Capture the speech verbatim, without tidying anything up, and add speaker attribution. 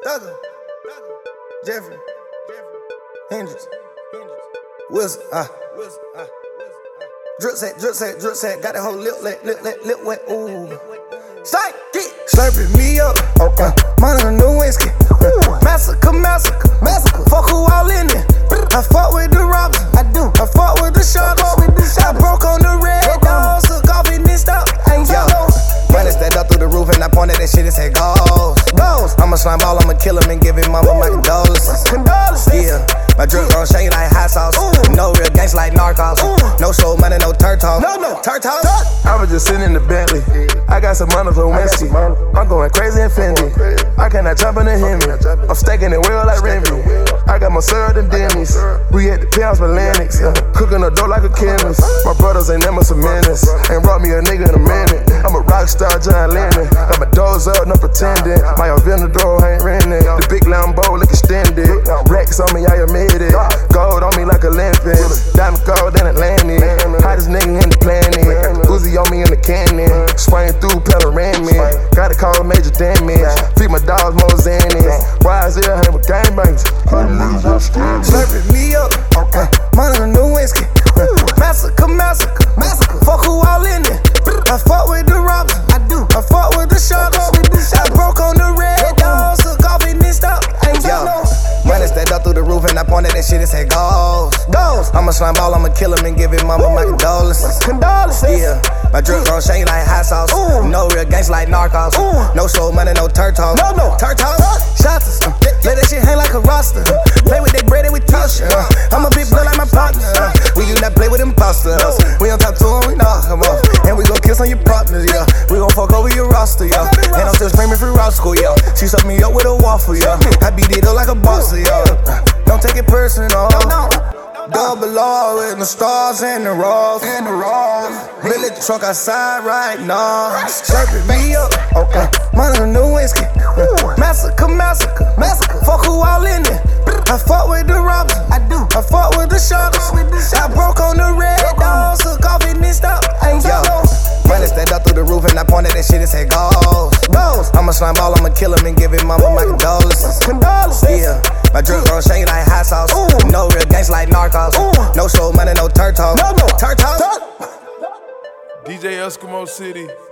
Speaker 1: Thugger, Jeffrey, Hendrix, Wilson, ah, drip set, drip set, drip set, got that whole lip, lip, lip, lip, lip wet, ooh. Sight, get slurping me up, okay. Mine a new whiskey, massacre, massacre, massacre. Fuck who all in it. I fuck with the robbers, I do. I fuck with the sharks, I broke on the red dogs, took off in this stuff. Yo, money stacked up through the roof and I pointed that shit and said goals. Goals. I'm a slime ball, I'ma kill him and give him mama my condolences. Condolences. Yeah, my drip gon' shake like hot sauce. Ooh. No real gangs like Narcos. Ooh. No soul money, no turtle. No, no, turtle.
Speaker 2: I was just sitting in the Bentley. I got some money for Wednesday. I'm going crazy and Fendi. I cannot jump in the Hemi. I'm staking it well like Remy. I got my syrup and Denny's. We at the Pounds Atlantics. Uh, cooking the dough like a chemist. My brothers ain't never some menace. Ain't brought me a nigga in a minute. I'm a rock star, John Lennon. Got my doors up, no pretending. My Aventador ain't renting. The big Lambo look extended. Racks on me, I admit it. Gold on me like Olympics. Diamond gold in Atlantic. Hottest nigga in the planet. Uzi on me in the cannon. Spraying through panoramic. Gotta call major damage. Feed my dogs Mozanic. Why is it hang with gangbangers?
Speaker 1: Slurping me up, okay. Mine a new whiskey. Massacre, massacre, massacre. Fuck who all in it. I fuck with the robbers, I do. I fuck with the sharks, I broke on the red dogs, took off in this stuff. Yo, money stacked up through the roof and I pointed that shit and said goals. Goals. I'm a slime ball, I'ma kill him and give him mama my condolences. Condolences. Yeah, my drip gon' shake like hot sauce. Ooh. No real gangs like Narcos. Ooh. No soul money, no turtle. No, no, turtle. Shots, uh, let that shit hang like a roster. Play with that bread and we toss ya. Uh, I'm a big blood like my partner. Uh, we do not play with imposters. We don't talk to them, we knock them off. And we gon' kiss on your partners, yeah. We gon' fuck over your roster, yeah. And I'm still screaming free route school, yeah. She sucked me up with a waffle, yeah. I beat it up like a boss, yeah. Don't take it personal. Double R with the stars and the raws. And the raws. Billy truck outside right now. Slurping me up, okay. Mine a new whiskey. Massacre, massacre, massacre. Fuck who all in it. I fuck with the robbers, I do. I fuck with the sharks. I broke on the red dogs, took off in this stuff. Yo, money stacked up through the roof and I pointed that shit and said goals. Goals. I'm a slime ball, I'ma kill him and give him mama my condolences. Condolences. Yeah, my drip gon' shake like hot sauce. Ooh. No real gangs like Narcos. Ooh. No soul money, no turtle. No, no, turtle.
Speaker 2: D J Eskimo City.